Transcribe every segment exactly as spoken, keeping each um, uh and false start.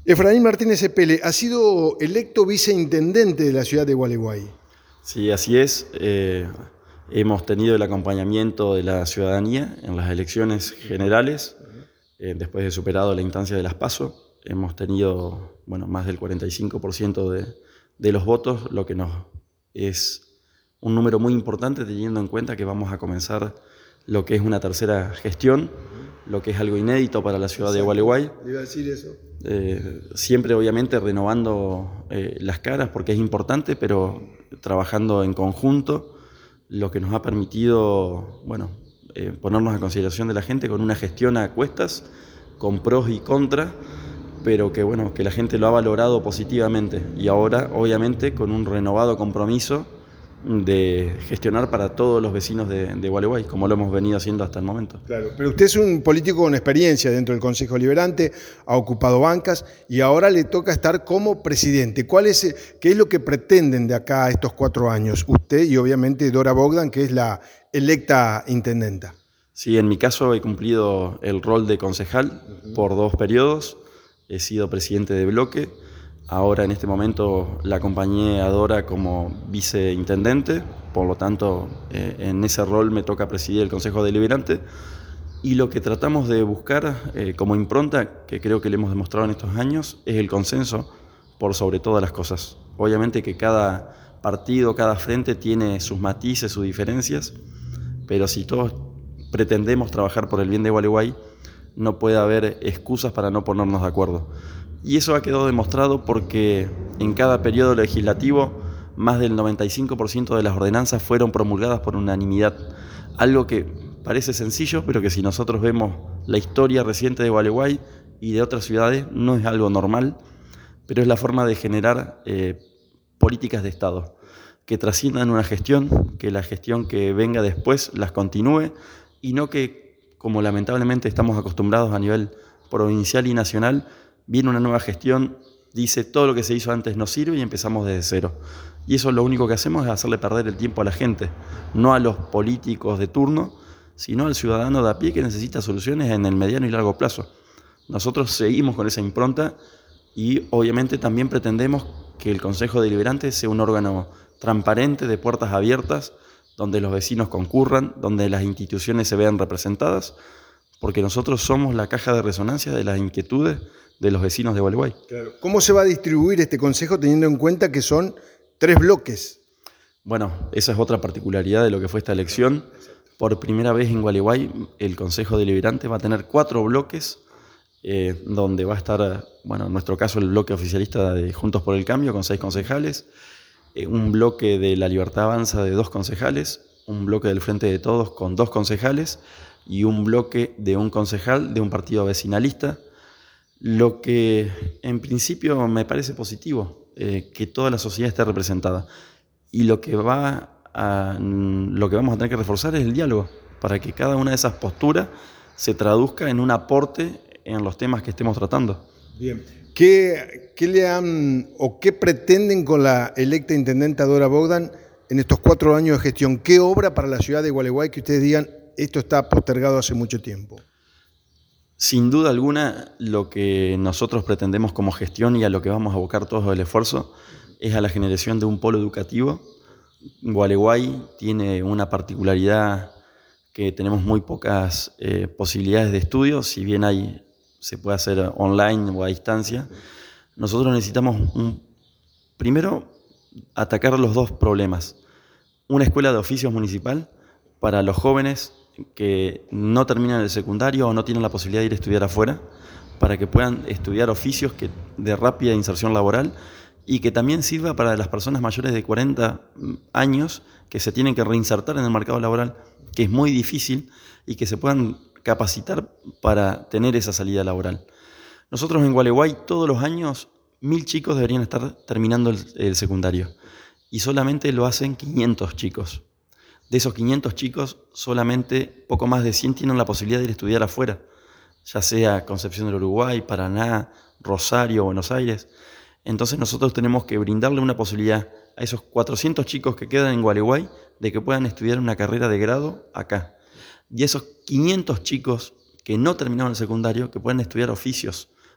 Efraín Martínez Epele ha sido electo viceintendente de la ciudad de Gualeguay. Sí, así es. Eh, hemos tenido el acompañamiento de la ciudadanía en las elecciones generales, eh, después de superado la instancia de las PASO. Hemos tenido bueno, más del cuarenta y cinco por ciento de, de los votos, lo que nos es un número muy importante teniendo en cuenta que vamos a comenzar lo que es una tercera gestión, lo que es algo inédito para la ciudad de Gualeguay. Iba a decir eso. Eh, siempre obviamente renovando eh, las caras porque es importante, pero trabajando en conjunto, lo que nos ha permitido bueno, eh, ponernos a consideración de la gente con una gestión a cuestas, con pros y contras, pero que, bueno, que la gente lo ha valorado positivamente y ahora obviamente con un renovado compromiso de gestionar para todos los vecinos de, de Gualeguay, como lo hemos venido haciendo hasta el momento. Claro, pero usted es un político con experiencia dentro del Consejo Deliberante, ha ocupado bancas y ahora le toca estar como presidente. ¿Cuál es, qué es lo que pretenden de acá a estos cuatro años? Usted y obviamente Dora Bogdan, que es la electa intendenta. Sí, en mi caso he cumplido el rol de concejal uh-huh. por dos periodos, he sido presidente de bloque. Ahora en este momento la acompañé a Dora como viceintendente, por lo tanto eh, en ese rol me toca presidir el Consejo Deliberante y lo que tratamos de buscar eh, como impronta, que creo que le hemos demostrado en estos años, es el consenso por sobre todas las cosas. Obviamente que cada partido, cada frente tiene sus matices, sus diferencias, pero si todos pretendemos trabajar por el bien de Gualeguay, no puede haber excusas para no ponernos de acuerdo. Y eso ha quedado demostrado porque en cada periodo legislativo más del noventa y cinco por ciento de las ordenanzas fueron promulgadas por unanimidad. Algo que parece sencillo, pero que si nosotros vemos la historia reciente de Gualeguay y de otras ciudades, no es algo normal, pero es la forma de generar eh, políticas de Estado que trasciendan una gestión, que la gestión que venga después las continúe y no que, como lamentablemente estamos acostumbrados a nivel provincial y nacional, viene una nueva gestión, dice todo lo que se hizo antes no sirve y empezamos desde cero. Y eso lo único que hacemos es hacerle perder el tiempo a la gente, no a los políticos de turno, sino al ciudadano de a pie que necesita soluciones en el mediano y largo plazo. Nosotros seguimos con esa impronta y obviamente también pretendemos que el Consejo Deliberante sea un órgano transparente, de puertas abiertas, donde los vecinos concurran, donde las instituciones se vean representadas, porque nosotros somos la caja de resonancia de las inquietudes de los vecinos de Gualeguay. Claro. ¿Cómo se va a distribuir este consejo teniendo en cuenta que son tres bloques? Bueno, esa es otra particularidad de lo que fue esta elección. Por primera vez en Gualeguay, el Consejo Deliberante va a tener cuatro bloques, eh, donde va a estar, bueno, en nuestro caso el bloque oficialista de Juntos por el Cambio, con seis concejales, eh, un bloque de La Libertad Avanza de dos concejales, un bloque del Frente de Todos con dos concejales y un bloque de un concejal de un partido vecinalista. Lo que en principio me parece positivo, eh, que toda la sociedad esté representada. Y lo que, va a, lo que vamos a tener que reforzar es el diálogo, para que cada una de esas posturas se traduzca en un aporte en los temas que estemos tratando. Bien. ¿Qué, qué le han o qué pretenden con la electa intendenta Dora Bogdan en estos cuatro años de gestión? ¿Qué obra para la ciudad de Gualeguay que ustedes digan esto está postergado hace mucho tiempo? Sin duda alguna, lo que nosotros pretendemos como gestión y a lo que vamos a abocar todo el esfuerzo es a la generación de un polo educativo. Gualeguay tiene una particularidad que tenemos muy pocas eh, posibilidades de estudio, si bien hay, se puede hacer online o a distancia. Nosotros necesitamos, un, primero, atacar los dos problemas. Una escuela de oficios municipal para los jóvenes que no terminan el secundario o no tienen la posibilidad de ir a estudiar afuera, para que puedan estudiar oficios que, de rápida inserción laboral y que también sirva para las personas mayores de cuarenta años que se tienen que reinsertar en el mercado laboral, que es muy difícil, y que se puedan capacitar para tener esa salida laboral. Nosotros en Gualeguay todos los años mil chicos deberían estar terminando el, el secundario y solamente lo hacen quinientos chicos. De esos quinientos chicos, solamente poco más de cien tienen la posibilidad de ir a estudiar afuera, ya sea Concepción del Uruguay, Paraná, Rosario, Buenos Aires. Entonces nosotros tenemos que brindarle una posibilidad a esos cuatrocientos chicos que quedan en Gualeguay de que puedan estudiar una carrera de grado acá. Y esos quinientos chicos que no terminaron el secundario, que puedan estudiar oficios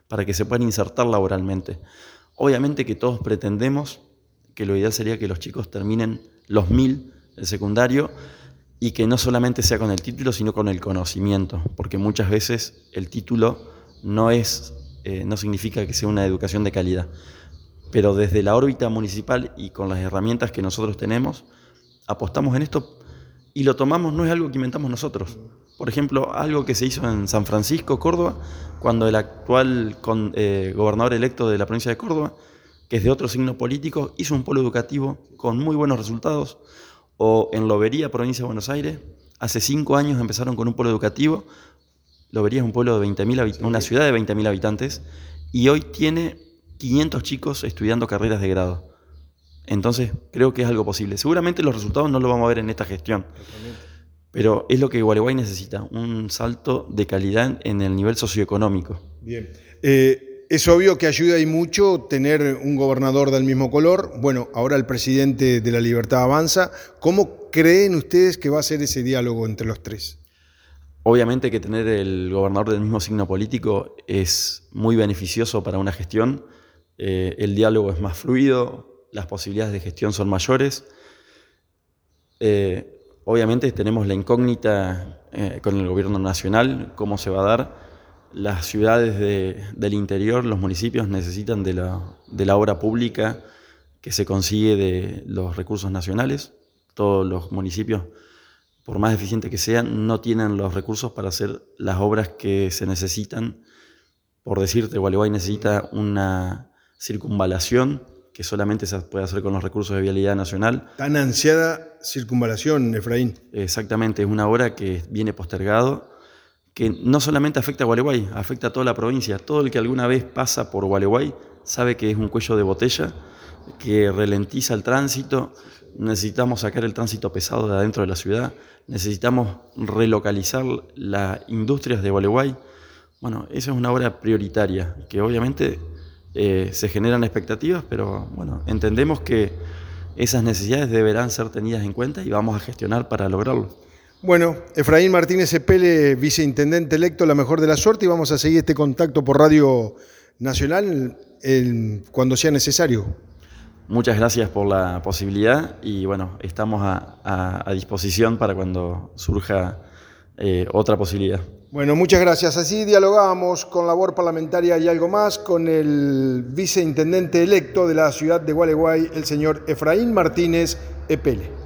para que se puedan insertar laboralmente. Obviamente que todos pretendemos que lo ideal sería que los chicos terminen los mil el secundario y que no solamente sea con el título, sino con el conocimiento, porque muchas veces el título no, es, eh, no significa que sea una educación de calidad. Pero desde la órbita municipal y con las herramientas que nosotros tenemos, apostamos en esto y lo tomamos, no es algo que inventamos nosotros. Por ejemplo, algo que se hizo en San Francisco, Córdoba, cuando el actual con, eh, gobernador electo de la provincia de Córdoba, que es de otro signo político, hizo un polo educativo con muy buenos resultados. O en Lobería, provincia de Buenos Aires, hace cinco años empezaron con un polo educativo. Lobería es un pueblo de veinte mil habit- una ciudad de veinte mil habitantes, y hoy tiene quinientos chicos estudiando carreras de grado. Entonces, creo que es algo posible. Seguramente los resultados no los vamos a ver en esta gestión, pero es lo que Gualeguay necesita, un salto de calidad en el nivel socioeconómico. Bien. Eh, es obvio que ayuda y mucho tener un gobernador del mismo color. Bueno, ahora el presidente de La Libertad Avanza. ¿Cómo creen ustedes que va a ser ese diálogo entre los tres? Obviamente que tener el gobernador del mismo signo político es muy beneficioso para una gestión. Eh, el diálogo es más fluido, las posibilidades de gestión son mayores. Eh, obviamente tenemos la incógnita eh, con el gobierno nacional, cómo se va a dar. Las ciudades de, del interior, los municipios necesitan de la, de la obra pública que se consigue de los recursos nacionales. Todos los municipios, por más eficientes que sean, no tienen los recursos para hacer las obras que se necesitan. Por decirte, Gualeguay necesita una circunvalación que solamente se puede hacer con los recursos de vialidad nacional. Tan ansiada circunvalación, Efraín. Exactamente, es una obra que viene postergado, que no solamente afecta a Gualeguay, afecta a toda la provincia. Todo el que alguna vez pasa por Gualeguay sabe que es un cuello de botella, que ralentiza el tránsito. Necesitamos sacar el tránsito pesado de adentro de la ciudad, necesitamos relocalizar las industrias de Gualeguay. Bueno, esa es una obra prioritaria, que obviamente eh, se generan expectativas, pero bueno, entendemos que esas necesidades deberán ser tenidas en cuenta y vamos a gestionar para lograrlo. Bueno, Efraín Martínez Epele, viceintendente electo, la mejor de la suerte, y vamos a seguir este contacto por Radio Nacional el, cuando sea necesario. Muchas gracias por la posibilidad y bueno, estamos a, a, a disposición para cuando surja eh, otra posibilidad. Bueno, muchas gracias. Así dialogábamos con labor parlamentaria y algo más con el viceintendente electo de la ciudad de Gualeguay, el señor Efraín Martínez Epele.